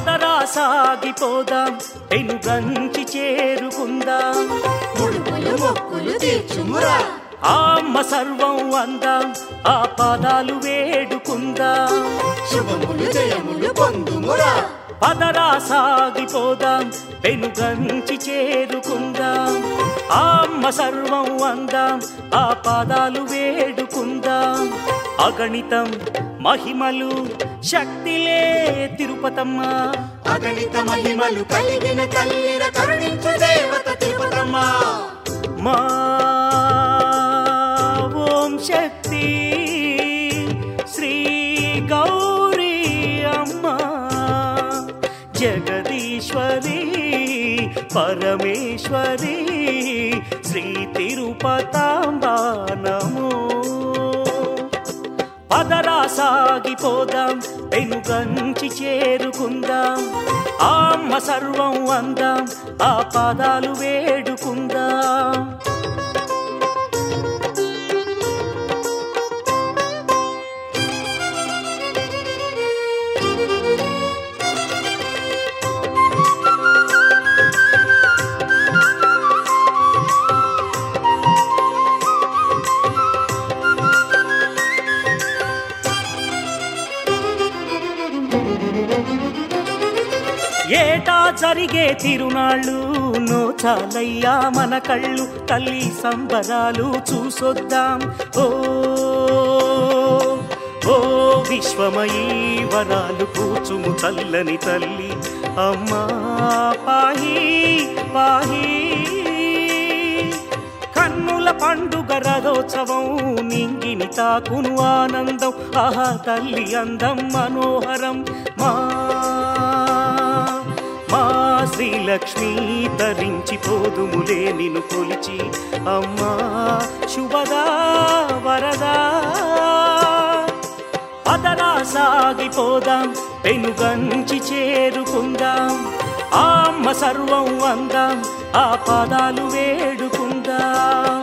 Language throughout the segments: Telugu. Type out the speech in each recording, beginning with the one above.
పదరా సాగిపోదాం పెనుగంచి చేరుకుందాం ముడుపులు మొక్కులు తీర్చుమురా అమ్మ సర్వం అందాం ఆ పాదాలు వేడుకుందాం శుభములు జయములు పొందుమురా పదరా సాగిపోదాం పెనుగంచి చేరుకుందాం అమ్మ సర్వం అందాం ఆ పాదాలు వేడుకుందాం అగణితం మహిమలు శక్తిలే తిరుపతమ్మ అగణిత మహిమలు కలిగిన తల్లిర కరుణించు దేవత తిరుపతమ్మ మా ఓం శక్తి శ్రీ గౌరీ అమ్మ జగదీశ్వరి పరమేశ్వరి శ్రీ తిరుపతాంబ నమో పదరా సాగిపోదాం పెనుగంచి చేరుకుందాం అమ్మ సర్వం అందాం ఆ పాదాలు వేడుకుందాం ఏటా జరిగే తిరునాళ్ళు నోచాలయ్యా మన కళ్ళు తల్లి సంబరాలు చూసొద్దాం ఓ ఓ విశ్వమయీ వరాలు కూచుము చల్లని తల్లి అమ్మా పాహి పాహి కన్నుల పండుగ రథోత్సవం నింగిని తాకును ఆనందం ఆహా తల్లి అందం మనోహరం మా శ్రీలక్ష్మీ తరించిపోదుములే నిన్ను కొలిచి అమ్మా శుభదా వరదా పదరా సాగిపోదాం పెనుగంచి చేరుకుందాం అమ్మ సర్వం అందాం ఆ పాదాలు వేడుకుందాం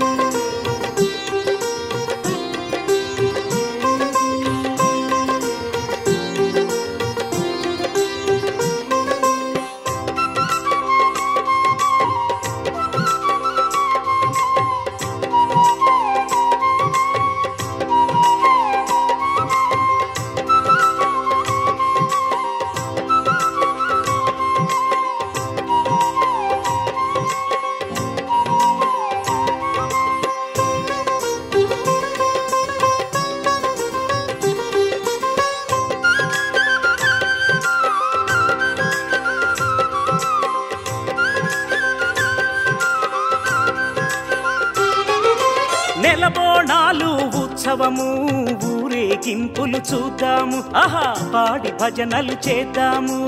నెలబోనాలు ఉత్సవము ఊరేగింపులు చూద్దాము ఆహా పాడి భజనలు చేద్దాము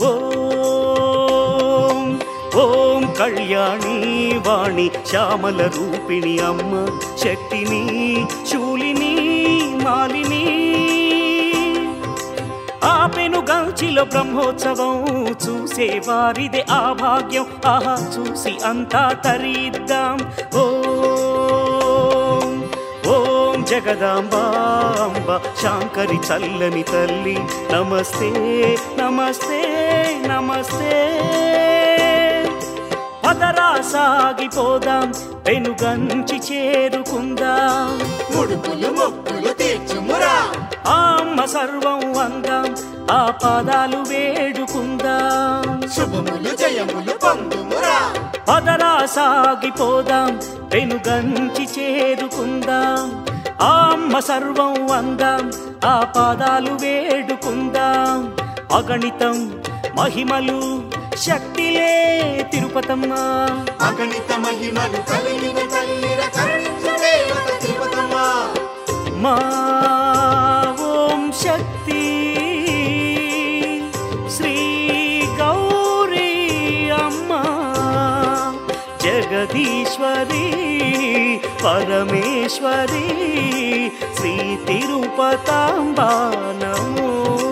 ఓం ఓం కళ్యాణి వాణి శ్యామల రూపిణి అమ్మ శక్తిని శూలిని మాలిని ఆ పెనుగంచిలో బ్రహ్మోత్సవం చూసే వారిదే ఆ భాగ్యం ఆహా చూసి అంతా తరిద్దాం ఓం జగదాంబా అంబ శాంకరి చల్లని తల్లి నమస్తే నమస్తే నమస్తే పదరా సాగిపోదాం పెనుగంచి చేరుకుందాం ముడుపులు మొక్కులు తీర్చుమురా అమ్మ సర్వం అందాం ఆ పాదాలు వేడుకుందాం శుభములు జయములు పొందుమురా పదరా సాగిపోదాం పెనుగంచి చేరుకుందాం అమ్మ సర్వం అందాం ఆ పాదాలు వేడుకుందాం అగణితం మహిమలు శక్తిలే తిరుపతమ్మ అగణిత మహిమలు కలిగిన తల్లిర కరుణించు దేవత తిరుపతమ్మ మా ఓం శక్తి శ్రీ గౌరీ అమ్మ జగదీశ్వరి పరమేశ్వరి శ్రీ తిరుపతాంబ నమో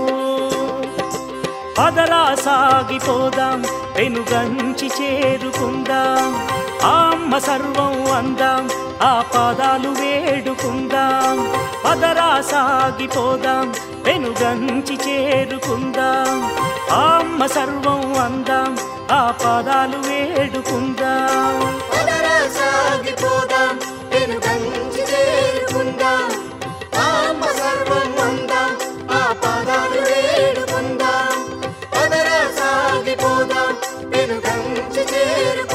పదరా సాగిపోదాం పెనుగంచి చేరుకుందాం అమ్మ సర్వం అందాం ఆ పాదాలు వేడుకుందాం పదరా సాగిపోదాం వెనుగంచి చేరుకుందాం ఆ అమ్మ సర్వం అందాం ఆ పాదాలు వేడుకుందాం పదరా సాగిపోదాం వెనుగంచి చేరుకుందాం ఆ అమ్మ సర్వం అందాం ఆ పాదాలు వేడుకుందాం పదరా సాగిపోదాం వెనుగంచి చేరుకుందాం